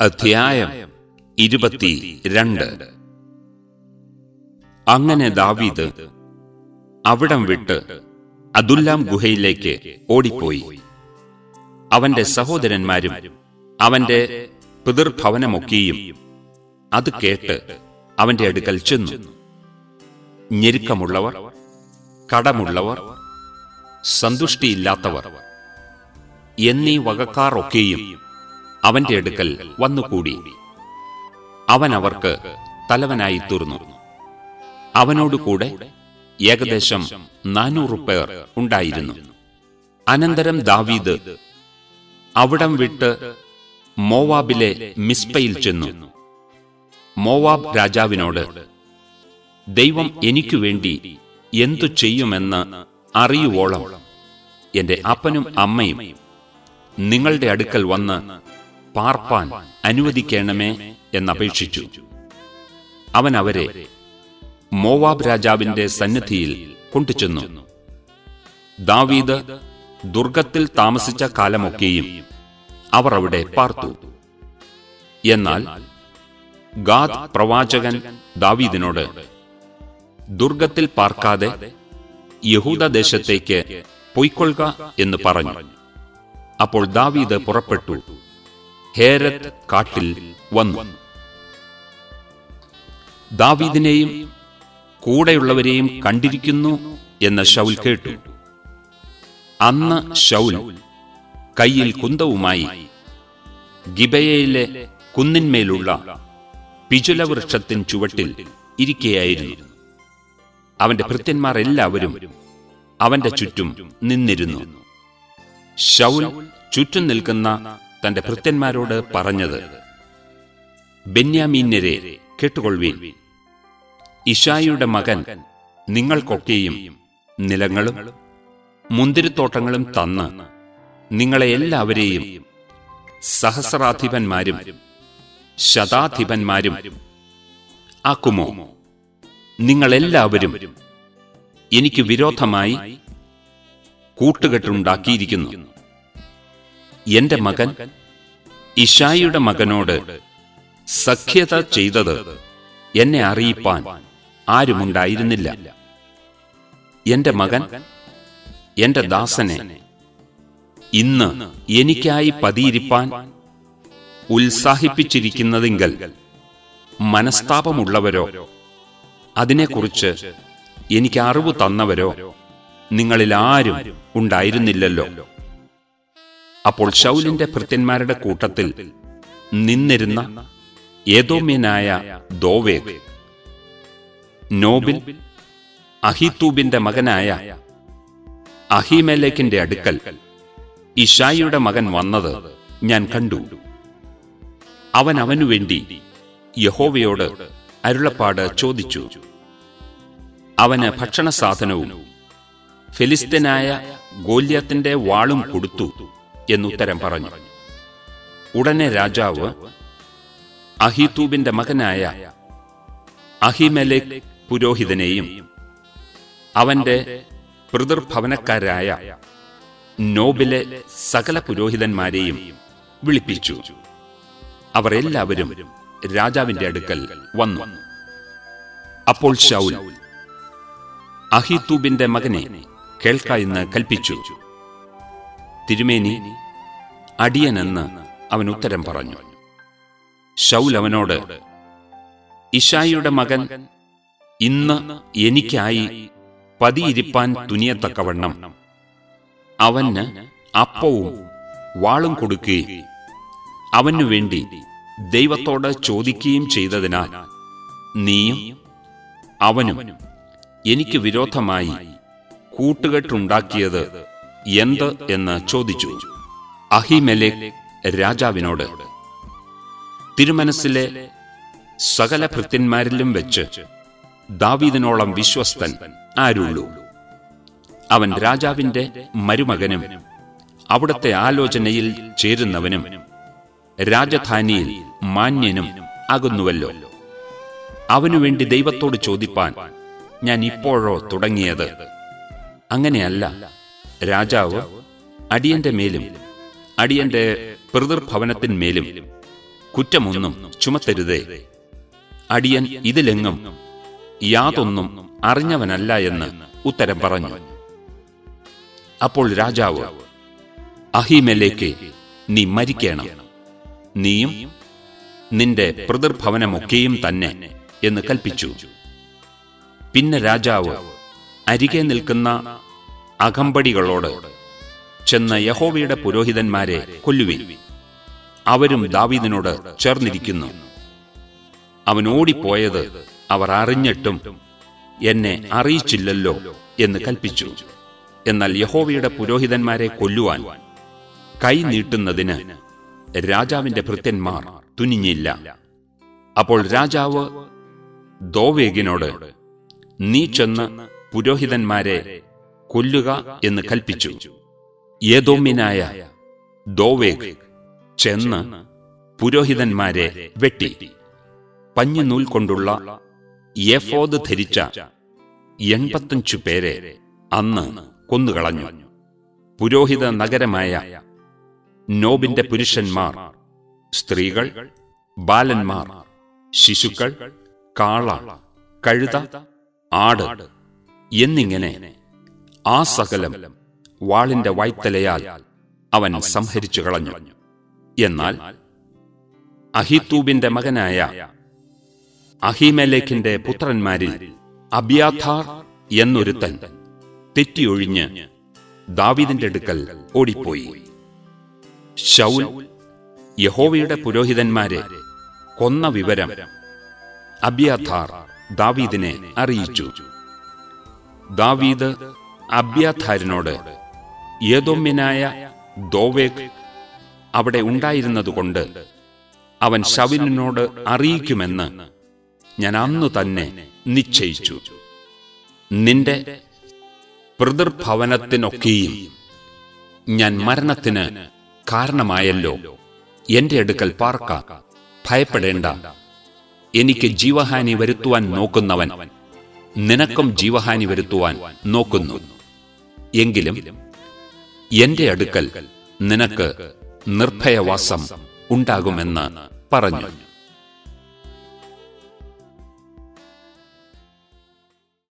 അധ്യായം 22. അങ്ങനെ ദാവീദ് അവിടം വിട്ട് അദുല്ലാം ഗുഹയിലേക്ക് ഓടിപ്പോയി. അവന്റെ സഹോദരന്മാരും അവന്റെ പിതൃഭവനമൊക്കെയും അത് കേട്ട് അവന്റെ അടുക്കൽ ചെന്നു. ഞെരുക്കമുള്ളവർ, കടമുള്ളവർ, സന്തുഷ്ടിയില്ലാത്തവർ എന്നീ വകക്കാർ ഒക്കെയും അവന്റെ അടുക്കൽ വന്നുകൂടി. അവൻ അവർക്ക് തലവനായി തീർന്നു. അവനോടുകൂടെ ഏകദേശം 400 പേർ ഉണ്ടായിരുന്നു. അനന്തരം ദാവീദ് അവിടം വിട്ട് മോവാബിലെ മിസ്പയിൽ ചെന്നു. മോവാബ് രാജാവിനോട്, ദൈവം എനിക്കു വേണ്ടി എന്തു ചെയ്യുമെന്ന് അറിയുവോളം എന്റെ അപ്പനും അമ്മയും നിങ്ങളുടെ അടുക്കൽ വന്ന് പാർപ്പാൻ അനുവദിക്കണമേ എന്നപേക്ഷിച്ചു. അവൻ അവരെ മോവാബ് രാജാവിന്റെ സന്നിധിയിൽ കൊണ്ടുചെന്നു. ദാവീദ് ദുർഗത്തിൽ താമസിച്ച കാലമൊക്കെയും അവർ അവിടെ പാർത്തു. എന്നാൽ ഗാദ് പ്രവാചകൻ ദാവീദിനോട്, ദുർഗത്തിൽ പാർക്കാതെ യഹൂദദേശത്തേക്ക് പൊയ്ക്കൊള്ളുക എന്ന് പറഞ്ഞു. അപ്പോൾ ദാവീദ് പുറപ്പെട്ടു ഹേരത്ത് കാട്ടിൽ വന്നു. ദാവീദിനെയും കൂടെയുള്ളവരെയും കണ്ടിരിക്കുന്നു എന്ന് ശൗൽ കേട്ടു. അന്ന് ശൗൽ കയ്യിൽ കുന്തവുമായി ഗിബയയിലെ കുന്നിന്മേലുള്ള പിചുലവൃക്ഷത്തിൻ ചുവട്ടിൽ ഇരിക്കുകയായിരുന്നു. അവന്റെ ഭൃത്യന്മാർ എല്ലാവരും അവന്റെ ചുറ്റും നിന്നിരുന്നു. ശൗൽ ചുറ്റും നിൽക്കുന്ന തന്റെ ഭൃത്യന്മാരോട് പറഞ്ഞത്, ബെന്യാമീന്യരെ കേട്ടുകൊള്ളുവീൻ. ഇശായിയുടെ മകൻ നിങ്ങൾക്കൊക്കെയും നിലങ്ങളും മുന്തിരിത്തോട്ടങ്ങളും തന്ന് നിങ്ങളെ എല്ലാവരെയും സഹസ്രാധിപന്മാരും ശതാധിപന്മാരും ആക്കുമോ? നിങ്ങളെല്ലാവരും എനിക്ക് വിരോധമായി കൂട്ടുകെട്ടുണ്ടാക്കിയിരിക്കുന്നു. എന്റെ മകൻ ഇശായിയുടെ മകനോട് സഖ്യത ചെയ്തത് എന്നെ അറിയിപ്പാൻ ആരുമുണ്ടായിരുന്നില്ല. എന്റെ മകൻ എന്റെ ദാസനെ ഇന്ന് എനിക്കായി പതിയിരിപ്പാൻ ഉത്സാഹിപ്പിച്ചിരിക്കുന്നതെങ്കിൽ മനസ്താപമുള്ളവരോ അതിനെക്കുറിച്ച് എനിക്ക് അറിവ് തന്നവരോ നിങ്ങളിൽ ആരും ഉണ്ടായിരുന്നില്ലല്ലോ. അപ്പോൾ ശൗലിന്റെ ഭൃത്യന്മാരുടെ കൂട്ടത്തിൽ നിന്നിരുന്ന ഏദോമ്യനായ ദോവേഗ്, നോബിൽ അഹീത്തൂബിന്റെ മകനായ അഹീമേലെക്കിന്റെ അടുക്കൽ ഇശായിയുടെ മകൻ വന്നത് ഞാൻ കണ്ടു. അവൻ അവനുവേണ്ടി യഹോവയോട് അരുളപ്പാട് ചോദിച്ചു. അവന് ഭക്ഷണസാധനവും ഫെലിസ്ത്യനായ ഗോല്യാത്തിന്റെ വാളും കൊടുത്തു എന്നുത്തരം പറഞ്ഞു. ഉടനെ രാജാവ് അഹീത്തൂബിന്റെ മകനായ അഹീമേലെക്ക് പുരോഹിതനെയും അവന്റെ പിതൃഭവനക്കാരായ നോബിലെ സകല പുരോഹിതന്മാരെയും വിളിപ്പിച്ചു. അവർ എല്ലാവരും രാജാവിന്റെ അടുക്കൽ വന്നു. അപ്പോൾ ശൗൽ അഹീത്തൂബിന്റെ മകനെ കേൾക്ക എന്ന് കൽപ്പിച്ചു. തിരുമേനി, അടിയനെന്ന് അവൻ ഉത്തരം പറഞ്ഞു. ശൗൽ അവനോട്, ഇശായിയുടെ മകൻ ഇന്ന് എനിക്കായി പതിയിരിപ്പാൻ തുനിയത്തക്കവണ്ണം അവന് അപ്പവും വാളും കൊടുക്കുകയും അവനുവേണ്ടി ദൈവത്തോട് ചോദിക്കുകയും ചെയ്തതിനാൽ നീയും അവനും എനിക്ക് വിരോധമായി കൂട്ടുകെട്ടുണ്ടാക്കിയത് എന്ത് എന്ന് ചോദിച്ചു. അഹീമേലെക്ക് രാജാവിനോട്, തിരുമനസ്സിലെ സകല ഭൃത്യന്മാരിലും വെച്ച് ദാവീദിനോളം വിശ്വസ്തൻ ആരുള്ളൂ? അവൻ രാജാവിന്റെ മരുമകനും അവിടുത്തെ ആലോചനയിൽ ചേരുന്നവനും രാജധാനിയിൽ മാന്യനും ആകുന്നുവല്ലോ. അവനുവേണ്ടി ദൈവത്തോട് ചോദിപ്പാൻ ഞാൻ ഇപ്പോഴോ തുടങ്ങിയത്? അങ്ങനെയല്ല. രാജാവ് അടിയന്റെ മേലും അടിയന്റെ പിതൃഭവനത്തിന്മേലും കുറ്റമൊന്നും ചുമത്തരുതേ. അടിയൻ ഇതിലെങ്ങും യാതൊന്നും അറിഞ്ഞവനല്ല എന്ന് ഉത്തരം പറഞ്ഞു. അപ്പോൾ രാജാവ്, അഹീമേലെക്കേ, നീ മരിക്കണം, നീയും നിന്റെ പിതൃഭവനമൊക്കെയും തന്നെ എന്ന് കൽപ്പിച്ചു. പിന്നെ രാജാവ് അരികെ നിൽക്കുന്ന അകമ്പടികളോട്, ചെന്ന് യഹോവയുടെ പുരോഹിതന്മാരെ കൊല്ലുവിൻ, അവരും ദാവീദിനോട് ചേർന്നിരിക്കുന്നു. അവൻ ഓടിപ്പോയത് അവർ അറിഞ്ഞിട്ടും എന്നെ അറിയിച്ചില്ലല്ലോ എന്ന് കൽപ്പിച്ചു. എന്നാൽ യഹോവയുടെ പുരോഹിതന്മാരെ കൊല്ലുവാൻ കൈ നീട്ടുന്നതിന് രാജാവിന്റെ ഭൃത്യന്മാർ തുനിഞ്ഞില്ല. അപ്പോൾ രാജാവ് ദോവേഗിനോട്, നീ ചെന്ന് പുരോഹിതന്മാരെ കൊല്ലുക എന്ന് കൽപ്പിച്ചു. ഏദോമ്യനായ ദോവേഗ് ചെന്ന് പുരോഹിതന്മാരെ വെട്ടി. പഞ്ഞിനൂൽ കൊണ്ടുള്ള ഏഫോദ് ധരിച്ച 85 പേരെ അന്ന് കൊന്നുകളഞ്ഞു. പുരോഹിത നഗരമായ നോബിന്റെ പുരുഷന്മാർ, സ്ത്രീകൾ, ബാലന്മാർ, ശിശുക്കൾ, കാള, കഴുത, ആട് എന്നിങ്ങനെ ആ സകലം വാളിന്റെ വായ്ത്തലയാൽ അവൻ സംഹരിച്ചു കളഞ്ഞു. എന്നാൽ അഹീത്തൂബിന്റെ മകനായ അഹീമേലെക്കിന്റെ പുത്രന്മാരിൽ അബ്യാഥാർ എന്നൊരുത്തൻ തെറ്റിയൊഴിഞ്ഞ് ദാവീദിന്റെ അടുക്കൽ ഓടിപ്പോയി. ശൗൽ യഹോവയുടെ പുരോഹിതന്മാരെ കൊന്ന വിവരം അബ്യാഥാർ ദാവീദിനെ അറിയിച്ചു. ദാവീദ് അബ്യാഥാരിനോട്, ഏദോമ്യനായ ദോവേഗ് അവിടെ ഉണ്ടായിരുന്നതുകൊണ്ട് അവൻ ശൗലിനോട് അറിയിക്കുമെന്ന് ഞാൻ അന്നു തന്നെ നിശ്ചയിച്ചു. നിന്റെ പിതൃഭവനത്തിനൊക്കെയും ഞാൻ മരണത്തിന് കാരണമായല്ലോ. എന്റെ അടുക്കൽ പാർക്ക, ഭയപ്പെടേണ്ട. എനിക്ക് ജീവഹാനി വരുത്തുവാൻ നോക്കുന്നവൻ നിനക്കും ജീവഹാനി വരുത്തുവാൻ നോക്കുന്നു. എങ്കിലും എന്റെ അടുക്കൽ നിനക്ക് നിർഭയവാസം ഉണ്ടാകുമെന്ന് പറഞ്ഞു.